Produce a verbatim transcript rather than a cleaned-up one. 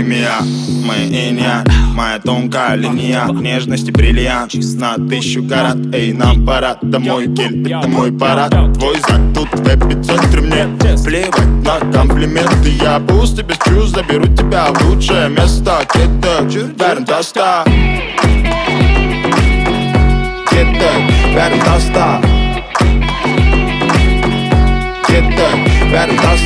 алхимия. Мы иньян, моя тонкая линия, нежности бриллиант на тысячу карат. Эй, нам пора домой, кель, это мой парад. Твой зад тут в эпицентре, мне плевать на комплименты. Я пусть и без чувств заберу тебя в лучшее место. Где-то верн доста, где-то верн доста, где-то верн доста.